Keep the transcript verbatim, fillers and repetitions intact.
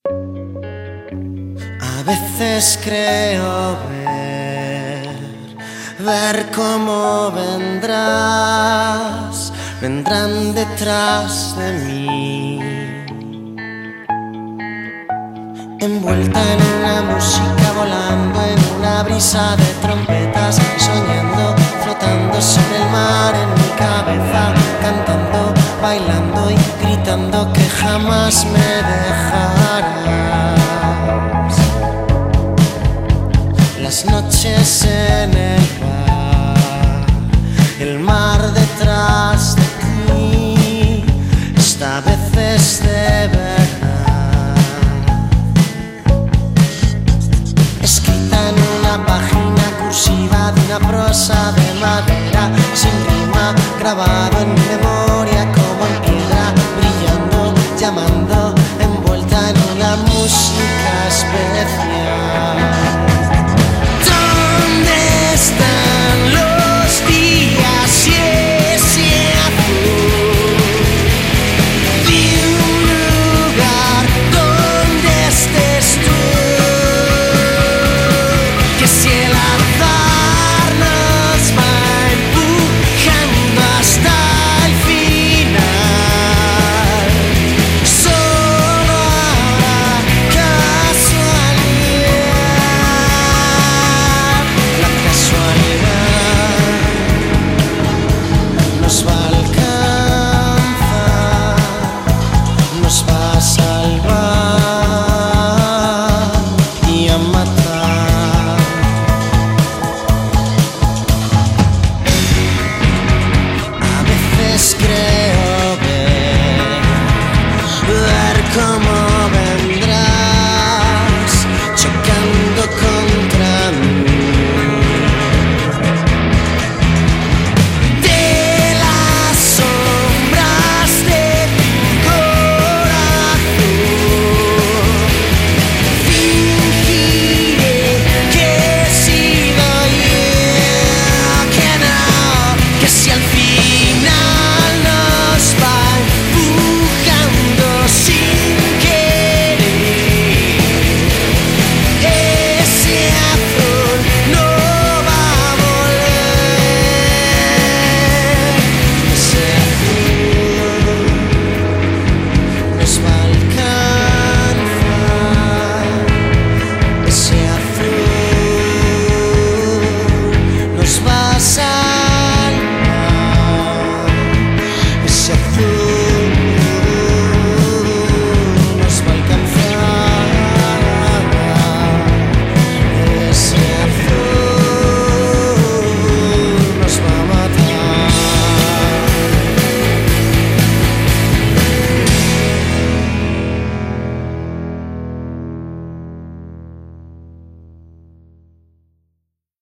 A veces creo ver, ver cómo vendrás, vendrán detrás de mí, envuelta en una música, volando en una brisa de trompetas, soñando, flotando sobre el mar en mi cabeza, cantando, bailando y gritando que jamás me dejarás. Las noches en el bar, el mar detrás de ti, esta vez es de verdad, escrita en una página cursiva de una prosa de madera, sin rima, grabado en mi memoria como en piedra, brillando, llamando, envuelta en una música especial.